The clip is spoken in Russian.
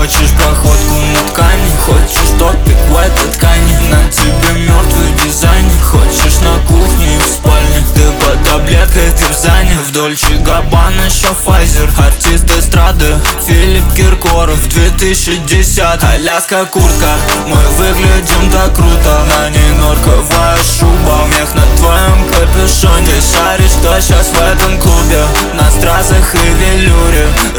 Хочешь проходку на ткани, хочешь топик в этой ткани. На тебе мертвый дизайнер. Хочешь на кухне и в спальне, ты под таблеткой, ты в зане. В Дольче Габбана еще Файзер. Артист эстрады Филипп Киркоров 2010. Аляска куртка, мы выглядим так круто. На ней норковая шуба, мех на твоем капюшоне. Шаришь, что сейчас в этом клубе, на стразах и велюре.